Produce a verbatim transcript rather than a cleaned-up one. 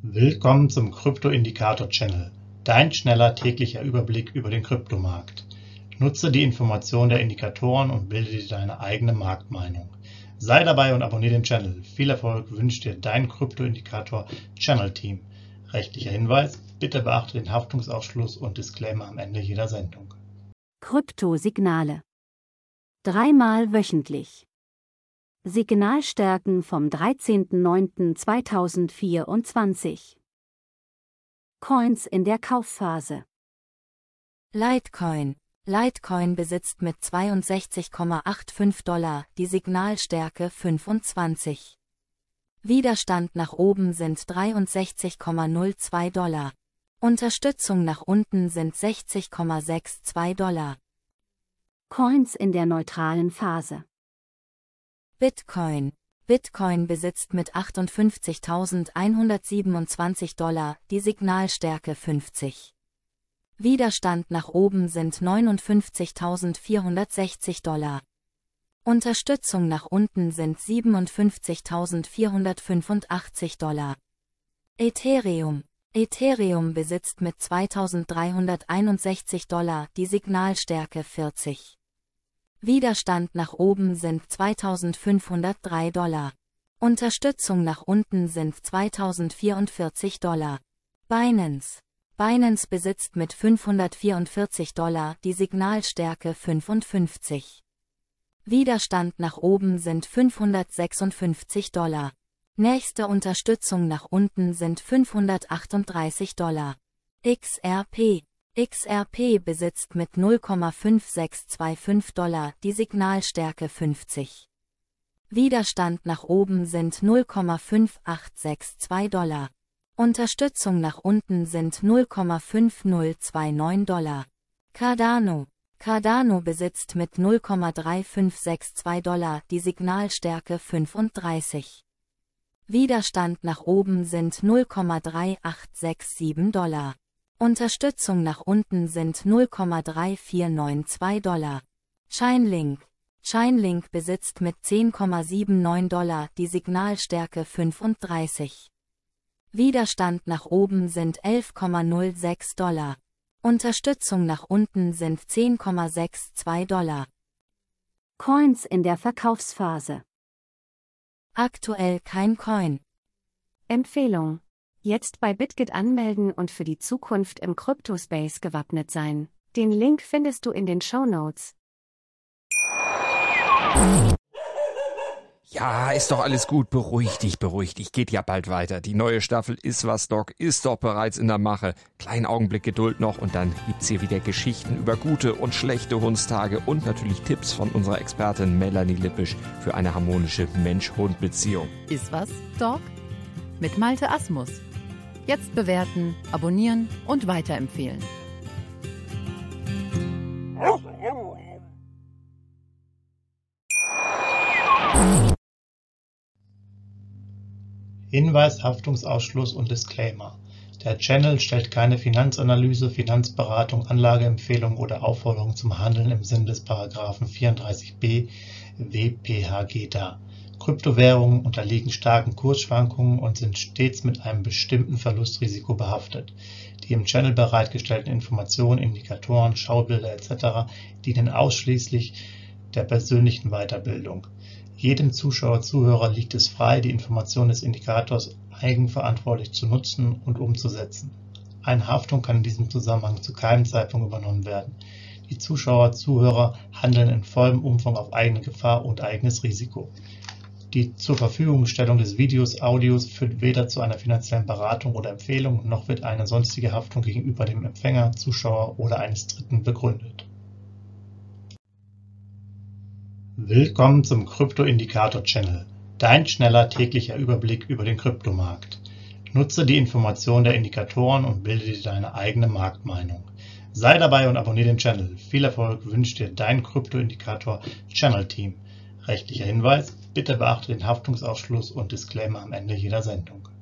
Willkommen zum Krypto-Indikator-Channel, dein schneller täglicher Überblick über den Kryptomarkt. Nutze die Informationen der Indikatoren und bilde dir deine eigene Marktmeinung. Sei dabei und abonniere den Channel. Viel Erfolg wünscht dir dein Krypto-Indikator-Channel-Team. Rechtlicher Hinweis: Bitte beachte den Haftungsausschluss und Disclaimer am Ende jeder Sendung. Kryptosignale. Dreimal wöchentlich. Signalstärken vom dreizehnten neunten zweitausendvierundzwanzig. Coins in der Kaufphase. Litecoin. Litecoin besitzt mit zweiundsechzig Komma fünfundachtzig Dollar die Signalstärke fünfundzwanzig. Widerstand nach oben sind dreiundsechzig Komma null zwei Dollar. Unterstützung nach unten sind sechzig Komma zweiundsechzig Dollar. Coins in der neutralen Phase. Bitcoin. Bitcoin besitzt mit achtundfünfzigtausendeinhundertsiebenundzwanzig Dollar die Signalstärke fünfzig. Widerstand nach oben sind neunundfünfzigtausendvierhundertsechzig Dollar. Unterstützung nach unten sind siebenundfünfzigtausendvierhundertfünfundachtzig Dollar. Ethereum. Ethereum besitzt mit zweitausenddreihunderteinundsechzig Dollar die Signalstärke vierzig. Widerstand nach oben sind zweitausendfünfhundertdrei Dollar. Unterstützung nach unten sind zweitausendvierundvierzig Dollar. Binance. Binance besitzt mit fünfhundertvierundvierzig Dollar die Signalstärke fünfundfünfzig. Widerstand nach oben sind fünfhundertsechsundfünfzig Dollar. Nächste Unterstützung nach unten sind fünfhundertachtunddreißig Dollar. X R P. X R P besitzt mit null Komma fünf sechs zwei fünf Dollar die Signalstärke fünfzig. Widerstand nach oben sind null Komma fünf acht sechs zwei Dollar. Unterstützung nach unten sind null Komma fünf null zwei neun Dollar. Cardano. Cardano besitzt mit null Komma drei fünf sechs zwei Dollar die Signalstärke fünfunddreißig. Widerstand nach oben sind null Komma drei acht sechs sieben Dollar. Unterstützung nach unten sind null Komma drei vier neun zwei Dollar. Chainlink. Chainlink besitzt mit zehn Komma sieben neun Dollar die Signalstärke fünfunddreißig. Widerstand nach oben sind elf Komma null sechs Dollar. Unterstützung nach unten sind zehn Komma zweiundsechzig Dollar. Coins in der Verkaufsphase. Aktuell kein Coin. Empfehlung: Jetzt bei Bitget anmelden und für die Zukunft im Kryptospace gewappnet sein. Den Link findest du in den Shownotes. Ja, ist doch alles gut. Beruhig dich, beruhig dich. Geht ja bald weiter. Die neue Staffel Iswas Dog ist doch bereits in der Mache. Kleinen Augenblick Geduld noch und dann gibt's hier wieder Geschichten über gute und schlechte Hundstage und natürlich Tipps von unserer Expertin Melanie Lippisch für eine harmonische Mensch-Hund-Beziehung. Iswas Dog? Mit Malte Asmus. Jetzt bewerten, abonnieren und weiterempfehlen. Hinweis, Haftungsausschluss und Disclaimer. Der Channel stellt keine Finanzanalyse, Finanzberatung, Anlageempfehlung oder Aufforderung zum Handeln im Sinne des Paragraphen vierunddreißig b W P H G dar. Kryptowährungen unterliegen starken Kursschwankungen und sind stets mit einem bestimmten Verlustrisiko behaftet. Die im Channel bereitgestellten Informationen, Indikatoren, Schaubilder et cetera dienen ausschließlich der persönlichen Weiterbildung. Jedem Zuschauer, Zuhörer liegt es frei, die Informationen des Indikators eigenverantwortlich zu nutzen und umzusetzen. Eine Haftung kann in diesem Zusammenhang zu keinem Zeitpunkt übernommen werden. Die Zuschauer, Zuhörer handeln in vollem Umfang auf eigene Gefahr und eigenes Risiko. Die zur Verfügungstellung des Videos, Audios führt weder zu einer finanziellen Beratung oder Empfehlung, noch wird eine sonstige Haftung gegenüber dem Empfänger, Zuschauer oder eines Dritten begründet. Willkommen zum Krypto-Indikator-Channel, dein schneller täglicher Überblick über den Kryptomarkt. Nutze die Informationen der Indikatoren und bilde dir deine eigene Marktmeinung. Sei dabei und abonniere den Channel. Viel Erfolg wünscht dir dein Krypto-Indikator-Channel-Team. Rechtlicher Hinweis: Bitte beachte den Haftungsausschluss und Disclaimer am Ende jeder Sendung.